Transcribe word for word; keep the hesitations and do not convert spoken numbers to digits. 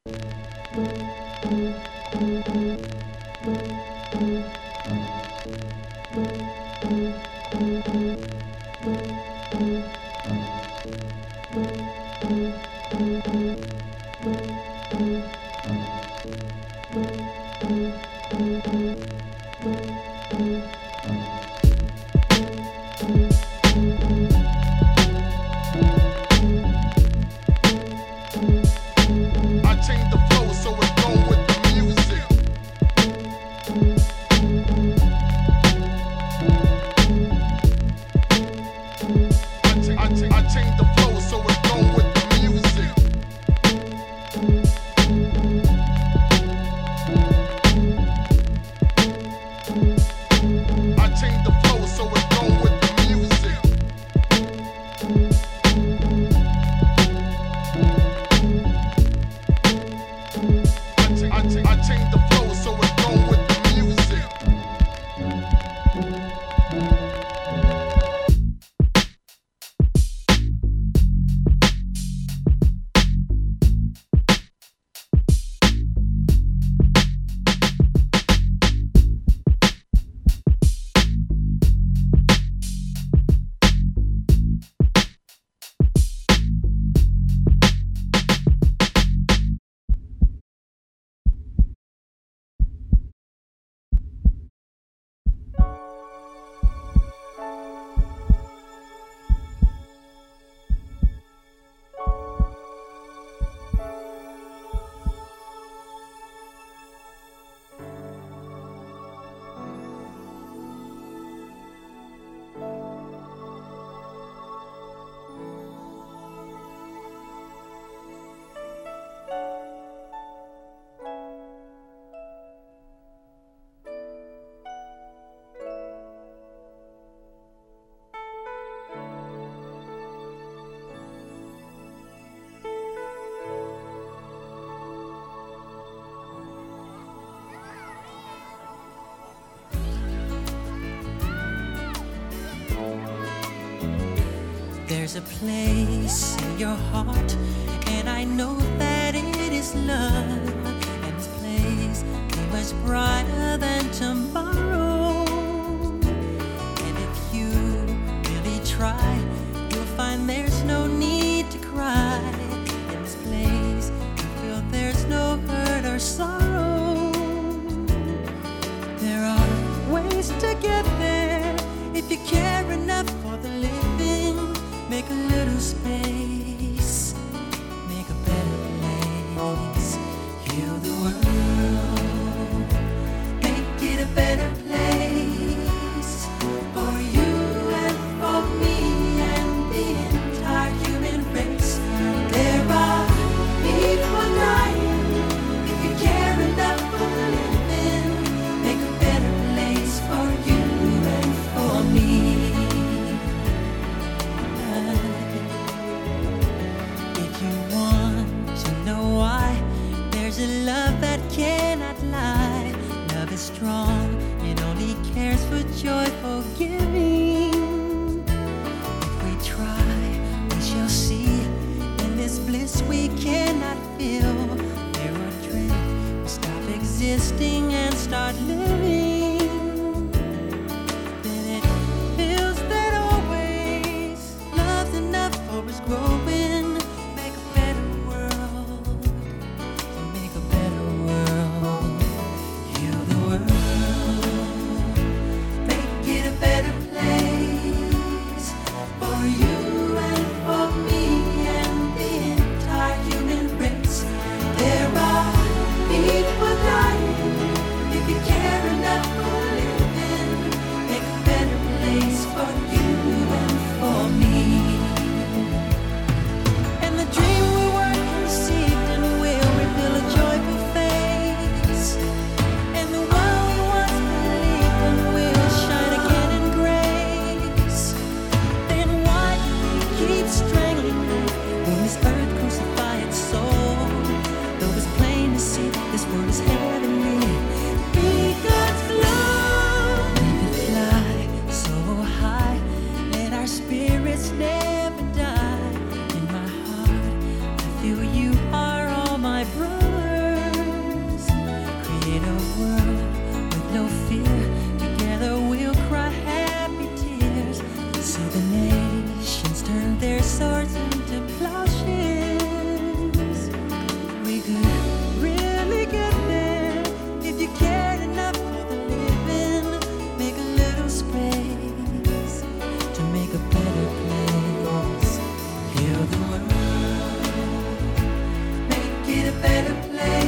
There's a place in your heart, and I know that it is love. And this place is much brighter than tomorrow. And if you really try, you'll find there's no need to cry. In this place, you feel there's no hurt or sorrow. There are ways to get there if you care enough for the living. Make a little space, make a better place. Heal the world, make it a better place for you and for me and the entire human race. There are people dying. If you care enough for the living, make a better place for you and for me. There's a love that cannot lie. Love is strong, it only cares for joyful giving. If we try, we shall see. In this bliss we cannot feel. There are dreams, we stop existing and start living. Then it feels that always love's enough for us growing. People dying. If you care it a better place.